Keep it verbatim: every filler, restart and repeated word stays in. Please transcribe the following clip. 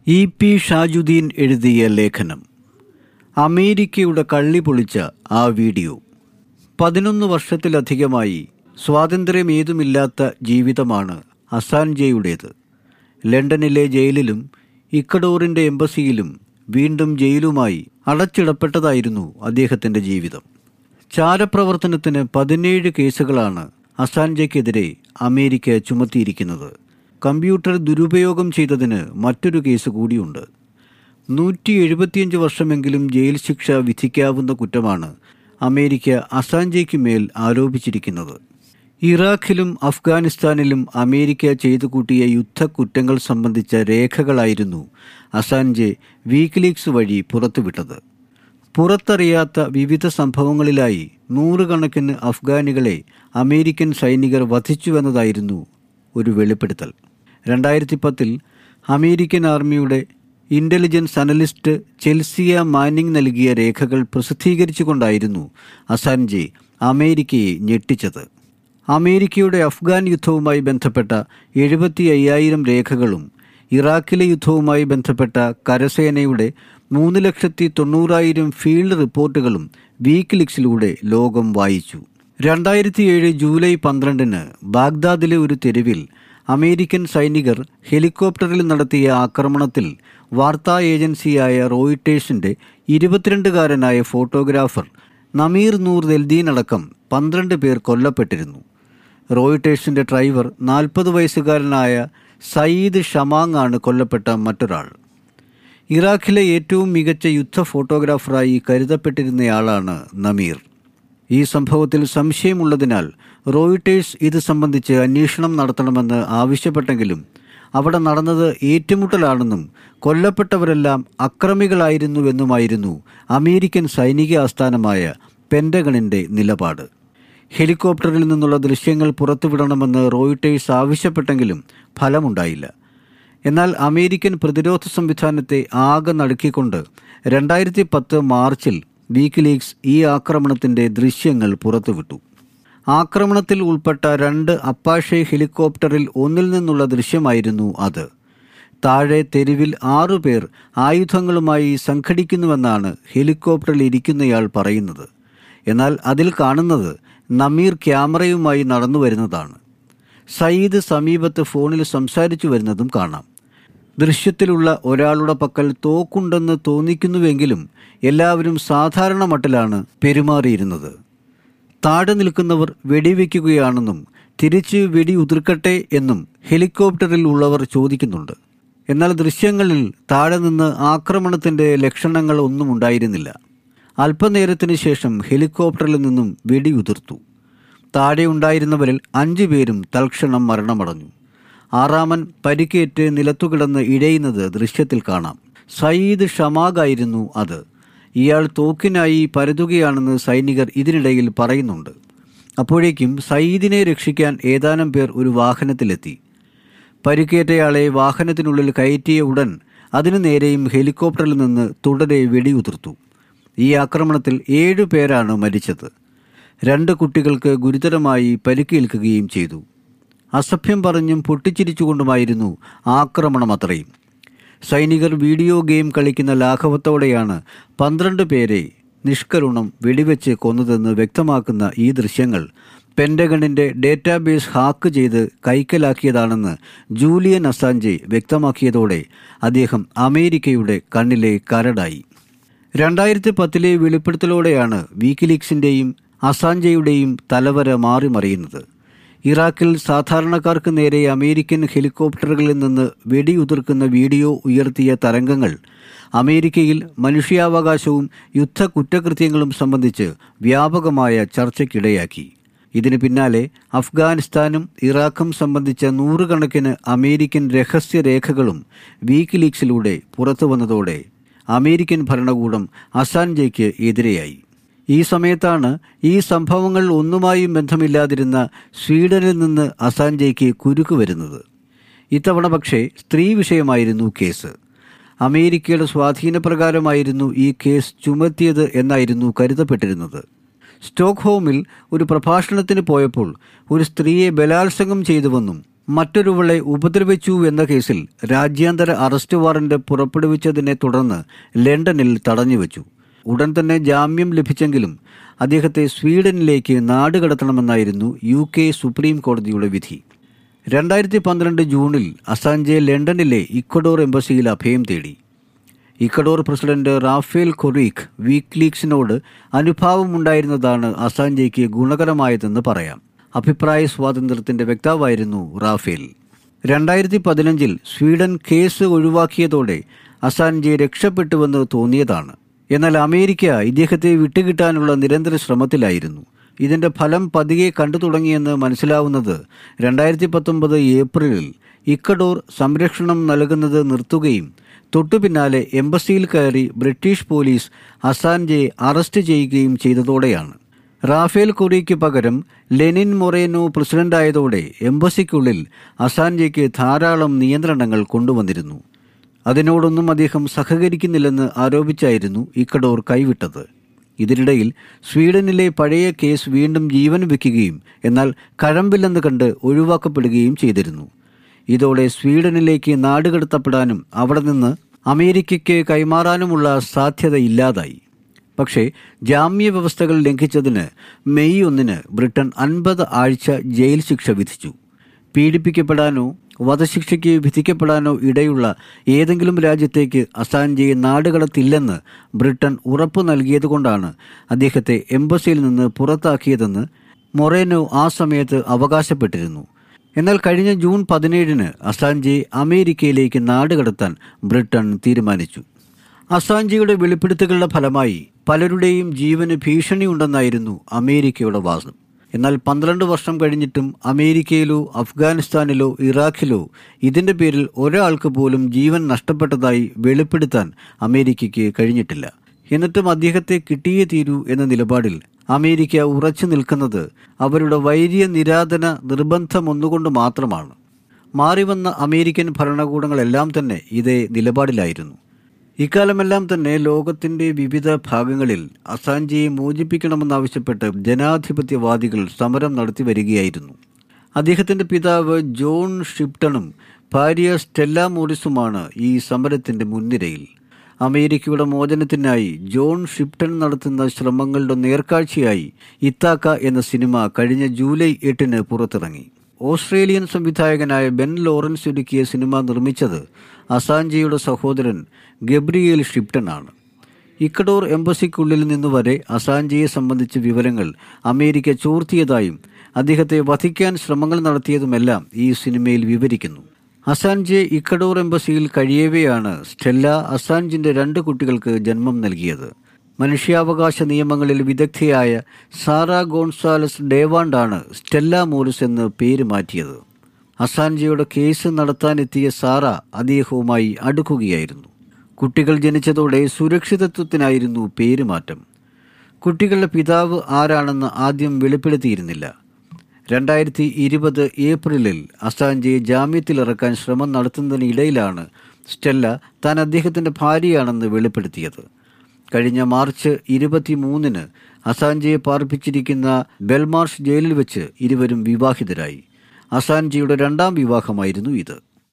E P Shajuddin എഴുതിയ ലേഖനം. അമേരിക്കയുടെ കള്ളി പൊളിച്ച ആ വീഡിയോ. പതിനൊന്ന് വർഷത്തിലധികമായി സ്വാതന്ത്ര്യമേതുമില്ലാത്ത ജീവിതമാണ് അസാൻജെയുടേത്. ലണ്ടനിലെ ജയിലിലും ഇക്വഡോറിൻ്റെ എംബസിയിലും വീണ്ടും ജയിലുമായി അടച്ചിടപ്പെട്ടതായിരുന്നു അദ്ദേഹത്തിൻ്റെ ജീവിതം. ചാരപ്രവർത്തനത്തിന് പതിനേഴ് കേസുകളാണ് അസാൻജെക്കെതിരെ അമേരിക്ക ചുമത്തിയിരിക്കുന്നത്. കമ്പ്യൂട്ടർ ദുരുപയോഗം ചെയ്തതിന് മറ്റൊരു കേസ് കൂടിയുണ്ട്. നൂറ്റി എഴുപത്തിയഞ്ച് വർഷമെങ്കിലും ജയിൽ ശിക്ഷ വിധിക്കാവുന്ന കുറ്റമാണ് അമേരിക്ക അസാൻജെയ്ക്ക് മേൽ ആരോപിച്ചിരിക്കുന്നത്. ഇറാഖിലും അഫ്ഗാനിസ്ഥാനിലും അമേരിക്ക ചെയ്തു കൂട്ടിയ യുദ്ധക്കുറ്റങ്ങൾ സംബന്ധിച്ച രേഖകളായിരുന്നു അസാൻജെ വീക്ക്ലീക്സ് വഴി പുറത്തുവിട്ടത്. പുറത്തറിയാത്ത വിവിധ സംഭവങ്ങളിലായി നൂറുകണക്കിന് അഫ്ഗാനികളെ അമേരിക്കൻ സൈനികർ വധിച്ചുവെന്നതായിരുന്നു ഒരു വെളിപ്പെടുത്തൽ. രണ്ടായിരത്തി പത്തിൽ അമേരിക്കൻ ആർമിയുടെ ഇൻ്റലിജൻസ് അനലിസ്റ്റ് ചെൽസിയ മാനിങ് നൽകിയ രേഖകൾ പ്രസിദ്ധീകരിച്ചുകൊണ്ടായിരുന്നു അസാൻജെ അമേരിക്കയെ ഞെട്ടിച്ചത്. അമേരിക്കയുടെ അഫ്ഗാൻ യുദ്ധവുമായി ബന്ധപ്പെട്ട എഴുപത്തി അയ്യായിരം രേഖകളും ഇറാഖിലെ യുദ്ധവുമായി ബന്ധപ്പെട്ട കരസേനയുടെ മൂന്ന് ലക്ഷത്തി തൊണ്ണൂറായിരം ഫീൽഡ് റിപ്പോർട്ടുകളും വീക്ക്ലീക്സിലൂടെ ലോകം വായിച്ചു. രണ്ടായിരത്തി ഏഴ് ജൂലൈ പന്ത്രണ്ടിന് ബാഗ്ദാദിലെ ഒരു തെരുവിൽ അമേരിക്കൻ സൈനികർ ഹെലികോപ്റ്ററിൽ നടത്തിയ ആക്രമണത്തിൽ വാർത്താ ഏജൻസിയായ റോയിട്ടേഴ്സിൻ്റെ ഇരുപത്തിരണ്ടുകാരനായ ഫോട്ടോഗ്രാഫർ നമീർ നൂർ ദെൽദീൻ അടക്കം പന്ത്രണ്ട് പേർ കൊല്ലപ്പെട്ടിരുന്നു. റോയിട്ടേഴ്സിൻ്റെ ഡ്രൈവർ നാൽപ്പത് വയസ്സുകാരനായ സയ്യിദ് ഷമാങ് ആണ് കൊല്ലപ്പെട്ട മറ്റൊരാൾ. ഇറാഖിലെ ഏറ്റവും മികച്ച യുദ്ധ ഫോട്ടോഗ്രാഫറായി കരുതപ്പെട്ടിരുന്നയാളാണ് നമീർ. ഈ സംഭവത്തിൽ സംശയമുള്ളതിനാൽ റോയിട്ടേഴ്സ് ഇത് സംബന്ധിച്ച് അന്വേഷണം നടത്തണമെന്ന് ആവശ്യപ്പെട്ടെങ്കിലും അവിടെ നടന്നത് ഏറ്റുമുട്ടലാണെന്നും കൊല്ലപ്പെട്ടവരെല്ലാം അക്രമികളായിരുന്നുവെന്നുമായിരുന്നു അമേരിക്കൻ സൈനിക ആസ്ഥാനമായ പെൻറ്റഗണിൻ്റെ നിലപാട്. ഹെലികോപ്റ്ററിൽ നിന്നുള്ള ദൃശ്യങ്ങൾ പുറത്തുവിടണമെന്ന് റോയിട്ടേഴ്സ് ആവശ്യപ്പെട്ടെങ്കിലും ഫലമുണ്ടായില്ല. എന്നാൽ അമേരിക്കൻ പ്രതിരോധ സംവിധാനത്തെ ആകെ നടുക്കിക്കൊണ്ട് രണ്ടായിരത്തി പത്ത് മാർച്ചിൽ വീക്ക്ലീക്സ് ഈ ആക്രമണത്തിൻ്റെ ദൃശ്യങ്ങൾ പുറത്തുവിട്ടു. ആക്രമണത്തിൽ ഉൾപ്പെട്ട രണ്ട് അപ്പാഷെ ഹെലികോപ്റ്ററിൽ ഒന്നിൽ നിന്നുള്ള ദൃശ്യമായിരുന്നു അത്. താഴെ തെരുവിൽ ആറുപേർ ആയുധങ്ങളുമായി സംഘടിക്കുന്നുവെന്നാണ് ഹെലികോപ്റ്ററിൽ ഇരിക്കുന്നയാൾ പറയുന്നത്. എന്നാൽ അതിൽ കാണുന്നത് നമീർ ക്യാമറയുമായി നടന്നു വരുന്നതാണ്. സയ്യിദ് സമീപത്ത് ഫോണിൽ സംസാരിച്ചു വരുന്നതും കാണാം. ദൃശ്യത്തിലുള്ള ഒരാളുടെ പക്കൽ തോക്കുണ്ടെന്ന് തോന്നിക്കുന്നുവെങ്കിലും എല്ലാവരും സാധാരണ മട്ടിലാണ് പെരുമാറിയിരുന്നത്. താഴെ നിൽക്കുന്നവർ വെടിവെക്കുകയാണെന്നും തിരിച്ച് വെടി ഉതിർക്കട്ടെ എന്നും ഹെലികോപ്റ്ററിൽ ഉള്ളവർ ചോദിക്കുന്നുണ്ട്. എന്നാൽ ദൃശ്യങ്ങളിൽ താഴെ നിന്ന് ആക്രമണത്തിൻ്റെ ലക്ഷണങ്ങൾ ഒന്നും ഉണ്ടായിരുന്നില്ല. അല്പനേരത്തിന് ശേഷം ഹെലികോപ്റ്ററിൽ നിന്നും വെടി ഉതിർത്തു. താഴെ ഉണ്ടായിരുന്നവരിൽ അഞ്ചു പേരും തൽക്ഷണം മരണമടഞ്ഞു. ആറാമൻ പരിക്കേറ്റ് നിലത്തുകിടന്ന് ഇഴയുന്നത് ദൃശ്യത്തിൽ കാണാം. സയ്യിദ് ഷമാഗായിരുന്നു അത്. ഇയാൾ തോക്കിനായി പരതുകയാണെന്ന് സൈനികർ ഇതിനിടയിൽ പറയുന്നുണ്ട്. അപ്പോഴേക്കും സയ്യിദിനെ രക്ഷിക്കാൻ ഏതാനും പേർ ഒരു വാഹനത്തിലെത്തി. പരിക്കേറ്റയാളെ വാഹനത്തിനുള്ളിൽ കയറ്റിയ ഉടൻ അതിനു നേരെയും ഹെലികോപ്റ്ററിൽ നിന്ന് തുടരെ വെടിയുതിർത്തു. ഈ ആക്രമണത്തിൽ ഏഴു പേരാണ് മരിച്ചത്. രണ്ട് കുട്ടികൾക്ക് ഗുരുതരമായി പരിക്കേൽക്കുകയും ചെയ്തു. അസഭ്യം പറഞ്ഞും പൊട്ടിച്ചിരിച്ചുകൊണ്ടുമായിരുന്നു ആക്രമണം അത്രയും. സൈനികർ വീഡിയോ ഗെയിം കളിക്കുന്ന ലാഘവത്തോടെയാണ് പന്ത്രണ്ട് പേരെ നിഷ്കരുണം വെടിവെച്ച് കൊന്നതെന്ന് വ്യക്തമാക്കുന്ന ഈ ദൃശ്യങ്ങൾ പെൻറ്റഗണിൻ്റെ ഡേറ്റാബേസ് ഹാക്ക് ചെയ്ത് കൈക്കലാക്കിയതാണെന്ന് ജൂലിയൻ അസാൻജെ വ്യക്തമാക്കിയതോടെ അദ്ദേഹം അമേരിക്കയുടെ കണ്ണിലെ കരടായി. രണ്ടായിരത്തി പത്തിലെ വെളിപ്പെടുത്തലോടെയാണ് വീക്ക്ലീക്സിൻ്റെയും അസാൻജെയുടെയും തലവര മാറി മറിയുന്നത്. ഇറാഖിൽ സാധാരണക്കാർക്ക് നേരെ അമേരിക്കൻ ഹെലികോപ്റ്ററുകളിൽ നിന്ന് വെടിയുതിർക്കുന്ന വീഡിയോ ഉയർത്തിയ തരംഗങ്ങൾ അമേരിക്കയിൽ മനുഷ്യാവകാശവും യുദ്ധ കുറ്റകൃത്യങ്ങളും സംബന്ധിച്ച് വ്യാപകമായ ചർച്ചയ്ക്കിടയാക്കി. ഇതിന് പിന്നാലെ അഫ്ഗാനിസ്ഥാനും ഇറാഖും സംബന്ധിച്ച നൂറുകണക്കിന് അമേരിക്കൻ രഹസ്യരേഖകളും വീക്ക്ലീക്സിലൂടെ പുറത്തു വന്നതോടെ അമേരിക്കൻ ഭരണകൂടം അസാൻജെയ്ക്ക് എതിരെയായി. ഈ സമയത്താണ് ഈ സംഭവങ്ങൾ ഒന്നുമായും ബന്ധമില്ലാതിരുന്ന സ്വീഡനിൽ നിന്ന് അസാൻജെയ്ക്ക് കുരുക്ക് വരുന്നത്. ഇത്തവണ പക്ഷേ സ്ത്രീ വിഷയമായിരുന്നു കേസ്. അമേരിക്കയുടെ സ്വാധീനപ്രകാരമായിരുന്നു ഈ കേസ് ചുമത്തിയത് എന്നായിരുന്നു കരുതപ്പെട്ടിരുന്നത്. സ്റ്റോക്ക്ഹോമിൽ ഒരു പ്രഭാഷണത്തിന് പോയപ്പോൾ ഒരു സ്ത്രീയെ ബലാത്സംഗം ചെയ്തുവെന്നും മറ്റൊരുവളെ ഉപദ്രവിച്ചു എന്ന കേസിൽ രാജ്യാന്തര അറസ്റ്റ് വാറന്റ് പുറപ്പെടുവിച്ചതിനെ തുടർന്ന് ലണ്ടനിൽ തടഞ്ഞുവെച്ചു. ഉടൻ തന്നെ ജാമ്യം ലഭിച്ചെങ്കിലും അദ്ദേഹത്തെ സ്വീഡനിലേക്ക് നാടുകടത്തണമെന്നായിരുന്നു യു കെ സുപ്രീം കോടതിയുടെ വിധി. രണ്ടായിരത്തി പന്ത്രണ്ട് ജൂണിൽ അസാഞ്ചെ ലണ്ടനിലെ ഇക്വഡോർ എംബസിയിൽ അഭയം തേടി. ഇക്വഡോർ പ്രസിഡന്റ് റാഫേൽ കൊറീഖ് വീക്ക്ലീക്സിനോട് അനുഭാവമുണ്ടായിരുന്നതാണ് അസാഞ്ചേക്ക് ഗുണകരമായതെന്ന് പറയാം. അഭിപ്രായ സ്വാതന്ത്ര്യത്തിന്റെ വക്താവായിരുന്നു റാഫേൽ. രണ്ടായിരത്തി പതിനഞ്ചിൽ സ്വീഡൻ കേസ് ഒഴിവാക്കിയതോടെ അസാഞ്ചെ രക്ഷപ്പെട്ടുവെന്ന് തോന്നിയതാണ്. എന്നാൽ അമേരിക്ക ഇദ്ദേഹത്തെ വിട്ടുകിട്ടാനുള്ള നിരന്തര ശ്രമത്തിലായിരുന്നു. ഇതിന്റെ ഫലം പതിയെ കണ്ടു തുടങ്ങിയെന്ന് മനസ്സിലാവുന്നത് രണ്ടായിരത്തി പത്തൊമ്പത് ഏപ്രിലിൽ ഇക്വഡോർ സംരക്ഷണം നൽകുന്നത് നിർത്തുകയും തൊട്ടു പിന്നാലെ എംബസിയിൽ കയറി ബ്രിട്ടീഷ് പോലീസ് അസാഞ്ചെ അറസ്റ്റ് ചെയ്യുകയും ചെയ്തതോടെയാണ്. റാഫേൽ കൊറീക്ക് പകരം ലെനിൻ മൊറേനോ പ്രസിഡന്റായതോടെ എംബസിക്കുള്ളിൽ അസാഞ്ചേക്ക് ധാരാളം നിയന്ത്രണങ്ങൾ കൊണ്ടുവന്നിരുന്നു. അതിനോടൊന്നും അദ്ദേഹം സഹകരിക്കുന്നില്ലെന്ന് ആരോപിച്ചായിരുന്നു ഇക്വഡോർ കൈവിട്ടത്. ഇതിനിടയിൽ സ്വീഡനിലെ പഴയ കേസ് വീണ്ടും ജീവൻ വയ്ക്കുകയും എന്നാൽ കഴമ്പില്ലെന്ന് കണ്ട് ഒഴിവാക്കപ്പെടുകയും ചെയ്തിരുന്നു. ഇതോടെ സ്വീഡനിലേക്ക് നാടുകടത്തപ്പെടാനും അവിടെ നിന്ന് അമേരിക്കയ്ക്ക് കൈമാറാനുമുള്ള സാധ്യത ഇല്ലാതായി. പക്ഷേ ജാമ്യ വ്യവസ്ഥകൾ ലംഘിച്ചതിന് മെയ് ഒന്നിന് ബ്രിട്ടൻ അൻപത് ആഴ്ച ജയിൽ ശിക്ഷ വിധിച്ചു. പീഡിപ്പിക്കപ്പെടാനോ വധശിക്ഷയ്ക്ക് വിധിക്കപ്പെടാനോ ഇടയുള്ള ഏതെങ്കിലും രാജ്യത്തേക്ക് അസാഞ്ചെ നാടുകടത്തില്ലെന്ന് ബ്രിട്ടൻ ഉറപ്പു നൽകിയതുകൊണ്ടാണ് അദ്ദേഹത്തെ എംബസിയിൽ നിന്ന് പുറത്താക്കിയതെന്ന് മൊറേനോ ആ സമയത്ത് അവകാശപ്പെട്ടിരുന്നു. എന്നാൽ കഴിഞ്ഞ ജൂൺ പതിനേഴിന് അസാഞ്ചെ അമേരിക്കയിലേക്ക് നാടുകടത്താൻ ബ്രിട്ടൻ തീരുമാനിച്ചു. അസാഞ്ചെയുടെ വെളിപ്പെടുത്തലുകളുടെ ഫലമായി പലരുടെയും ജീവന് ഭീഷണിയുണ്ടെന്നായിരുന്നു അമേരിക്കയുടെ വാദം. എന്നാൽ പന്ത്രണ്ട് വർഷം കഴിഞ്ഞിട്ടും അമേരിക്കയിലോ അഫ്ഗാനിസ്ഥാനിലോ ഇറാഖിലോ ഇതിന്റെ പേരിൽ ഒരാൾക്ക് പോലും ജീവൻ നഷ്ടപ്പെട്ടതായി വെളിപ്പെടുത്താൻ അമേരിക്കയ്ക്ക് കഴിഞ്ഞിട്ടില്ല. എന്നിട്ടും അദ്ദേഹത്തെ കിട്ടിയേ തീരൂ എന്ന നിലപാടിൽ അമേരിക്ക ഉറച്ചു നിൽക്കുന്നത് അവരുടെ വൈര്യ നിരാധന നിർബന്ധമൊന്നുകൊണ്ട് മാത്രമാണ്. മാറിവന്ന അമേരിക്കൻ ഭരണകൂടങ്ങളെല്ലാം തന്നെ ഇതേ നിലപാടിലായിരുന്നു. ഇക്കാലമെല്ലാം തന്നെ ലോകത്തിന്റെ വിവിധ ഭാഗങ്ങളിൽ അസാഞ്ചെയെ മോചിപ്പിക്കണമെന്നാവശ്യപ്പെട്ട് ജനാധിപത്യവാദികൾ സമരം നടത്തി വരികയായിരുന്നു. അദ്ദേഹത്തിന്റെ പിതാവ് ജോൺ ഷിപ്ടണും ഭാര്യ സ്റ്റെല്ല മോറിസുമാണ് ഈ സമരത്തിന്റെ മുൻനിരയിൽ. അമേരിക്കയുടെ മോചനത്തിനായി ജോൺ ഷിപ്ടൺ നടത്തുന്ന ശ്രമങ്ങളുടെ നേർക്കാഴ്ചയായി ഇത്താക്ക എന്ന സിനിമ കഴിഞ്ഞ ജൂലൈ എട്ടിന് പുറത്തിറങ്ങി. ഓസ്ട്രേലിയൻ സംവിധായകനായ ബെൻ ലോറൻസ് ഒരുക്കിയ സിനിമ നിർമ്മിച്ചത് അസാഞ്ചെയുടെ സഹോദരൻ ഗബ്രിയേൽ ഷിപ്ടൺ ആണ്. ഇക്വഡോർ എംബസിക്കുള്ളിൽ നിന്നുവരെ അസാഞ്ചെയെ സംബന്ധിച്ച വിവരങ്ങൾ അമേരിക്ക ചോർത്തിയതായും അദ്ദേഹത്തെ വധിക്കാൻ ശ്രമങ്ങൾ നടത്തിയതുമെല്ലാം ഈ സിനിമയിൽ വിവരിക്കുന്നു. അസാഞ്ചെ ഇക്വഡോർ എംബസിയിൽ കഴിയവെയാണ് സ്റ്റെല്ല അസാഞ്ചിന്റെ രണ്ട് കുട്ടികൾക്ക് ജന്മം നൽകിയത്. മനുഷ്യാവകാശ നിയമങ്ങളിൽ വിദഗ്ധയായ സാറ ഗോൺസാലസ് ഡേവാണ്ടാണ് സ്റ്റെല്ല മോറിസ് എന്ന് പേര് മാറ്റിയത്. അസാഞ്ചെയുടെ കേസ് നടത്താനെത്തിയ സാറ അദ്ദേഹവുമായി അടുക്കുകയായിരുന്നു. കുട്ടികൾ ജനിച്ചതോടെ സുരക്ഷിതത്വത്തിനായിരുന്നു പേരുമാറ്റം. കുട്ടികളുടെ പിതാവ് ആരാണെന്ന് ആദ്യം വെളിപ്പെടുത്തിയിരുന്നില്ല. രണ്ടായിരത്തി ഇരുപത് ഏപ്രിലിൽ അസാഞ്ചെ ജാമ്യത്തിലിറക്കാൻ ശ്രമം നടത്തുന്നതിനിടയിലാണ് സ്റ്റെല്ല താൻ അദ്ദേഹത്തിന്റെ ഭാര്യയാണെന്ന് വെളിപ്പെടുത്തിയത്. കഴിഞ്ഞ മാർച്ച് ഇരുപത്തി മൂന്നിന് അസാഞ്ചെയെ പാർപ്പിച്ചിരിക്കുന്ന ബെൽമാർഷ് ജയിലിൽ വെച്ച് ഇരുവരും വിവാഹിതരായി. അസാഞ്ചെയുടെ രണ്ടാം വിവാഹമായിരുന്നു ഇത്.